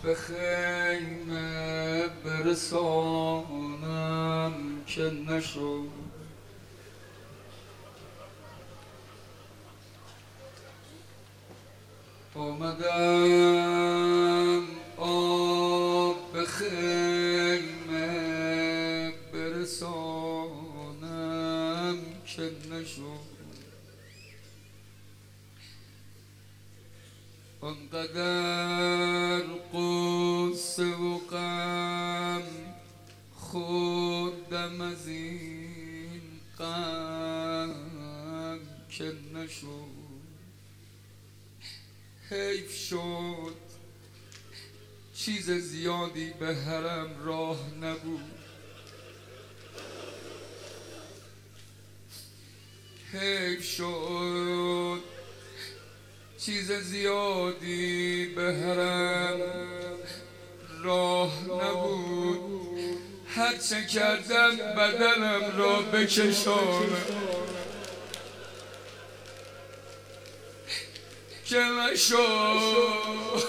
به خیمه برسانم که نشد. آمدم آب به خیمه برسانم که نشد. آنقدر قصه و غم خوردم از این غم که نشد. حیف شد چیز زیادی به حرم راه نبود. حیف شد چیز زیادی به حرم راه نبود. هرچه کردم بدنم را بکشانم که نشد.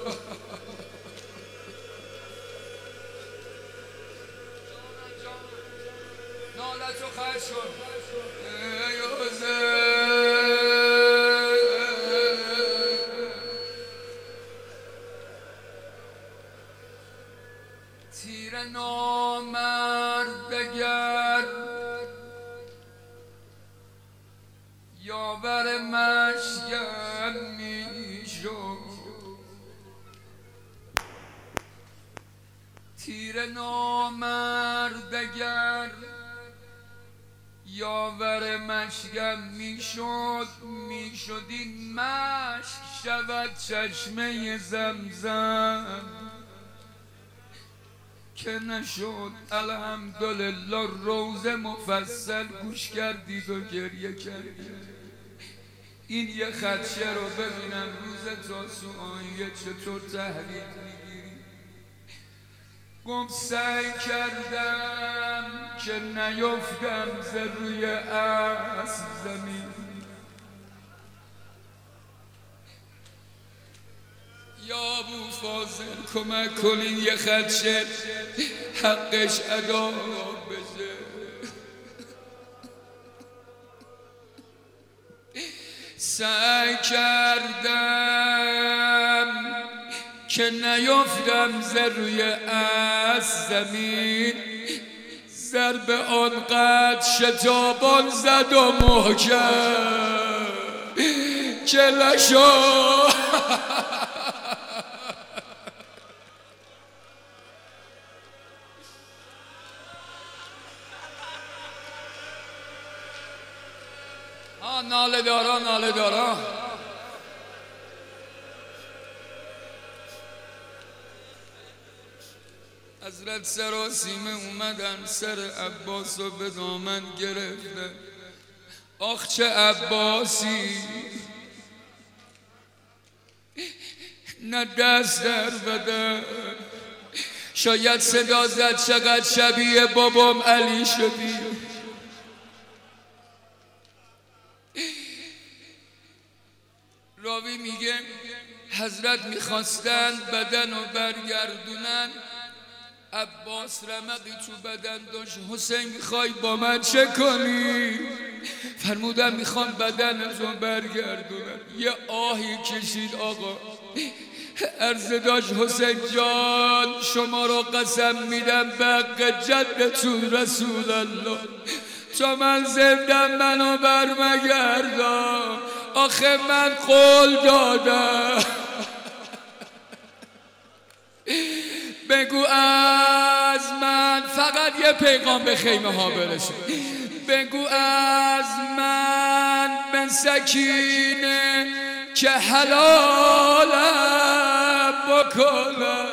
نالت رو خرج کن تیر نامرد اگر یاور مشگم میشد. تیر نامرد اگر یاور مشگم میشد. میشد این مشک شود چشمه زمزم که نشد. الحمدلله روز مفصل گوش کردید و گریه کردید. این یه خدشه رو ببینم روز تاسوعانیه چطور تحلیل میگیری. گم سعی کردم که نیفتم ز روی اسب زمین. یا ابو فاضل کمک کنین یه خدشه حقش ادا بشه. سعی کردم که نیفتم ز روی اسب زمین. ضرب آنقدر شتابان زد و محکم که نشد. ناله دارا ناله دارا. حضرت سراسیمه اومدن سر عباس رو به دامن گرفتن. آخ چه عباسی نه دست در بدن. شاید صدا زد چقدر شبیه بابام علی شدی. راوی میگه حضرت میخواستن بدن رو برگردونن. عباس رمقی تو بدن داشت. حسین میخوای با من چه کنی؟ فرمودن میخوان بدن رو برگردونن. یه آهی کشید آقا. عرض داشت حسین جان شما رو قسم میدم به حق جدتون رسول الله تا من زندم منو برمگردان. آخه من قول دادم بگو از من فقط یه پیغام به خیمه ها برسه. بگو از من به سکینه که حلالم بکنم.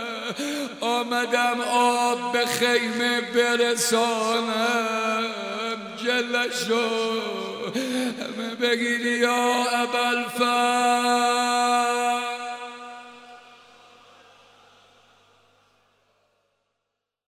آمدم آب به خیمه برسانم جلشو همه بگید یا ابوالفضل